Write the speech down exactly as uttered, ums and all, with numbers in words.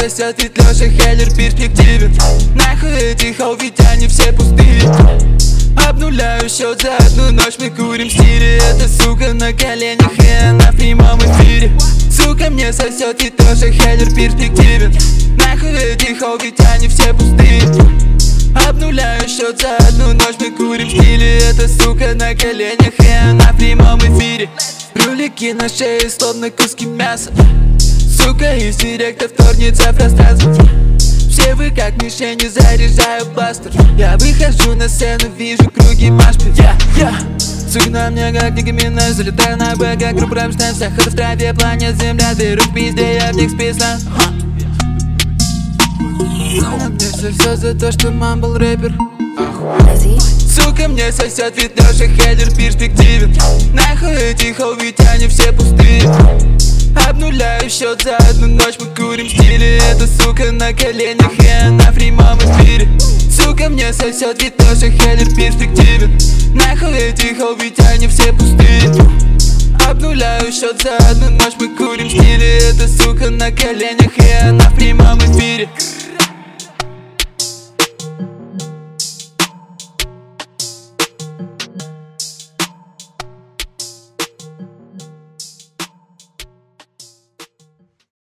сосет, ведь Лёша Хеллер перспективен. Нахуй эти хоу, ведь они все пустые. Обнуляю счет за одну ночь, мы курим в стиле. Эта сука на коленях, и она в прямом эфире. Сука мне сосет, ведь Лёша Хеллер перспективен. Нахуй эти хоу, ведь они все пустые. Обнуляю счет за одну ночь, мы курим в стиле. Эта сука на коленях, и она в прямом эфире. Рулики на шее, словно куски мяса. Сука из директа вторгнется в пространство. Все вы как мишени, заряжаю бластер. Я выхожу на сцену, вижу круги машпи. Я, я сука на мне как Ники Минаж. Залетаю на Б, как группа Рамштайн. Сахар в траве, планет земля. Беру в пизде, я в них списан. На мне все за то, что мам был рэпер. Сука мне сосет, ведь Лёша Хеллер перспективен. Нахуй эти хоу, ведь они все пустые. Обнуляю счет за одну ночь, мы курим в стиле. Эта сука на коленях, и она в прямом эфире. Сука мне сосет, ведь Лёша Хеллер перспективен. Нахуй эти хоу, ведь они все пустые. Обнуляю счет за одну ночь, мы курим в стиле. Эта сука на коленях, и она в прямом эфире.